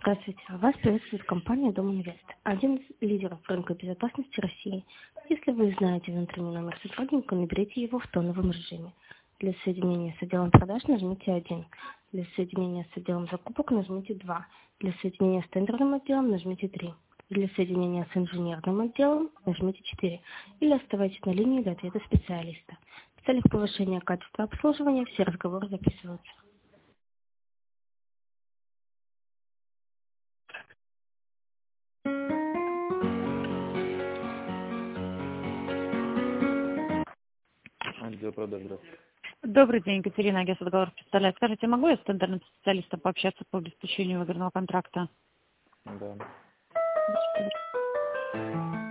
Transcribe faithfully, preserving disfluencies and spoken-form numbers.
Здравствуйте. Вас приветствует компания Дом Инвест, один из лидеров рынка безопасности России. Если вы знаете внутренний номер сотрудника, наберите его в тоновом режиме. Для соединения с отделом продаж нажмите один. Для соединения с отделом закупок нажмите два. Для соединения с тендерным отделом нажмите три. Для соединения с инженерным отделом нажмите четыре. Или оставайтесь на линии для ответа специалиста. В целях повышения качества обслуживания все разговоры записываются. Отдел продаж, здравствуйте. Добрый день, Екатерина, агентство договоров представляет. Скажите, могу я с тендерным специалистом пообщаться по обеспечению выгодного контракта? Да.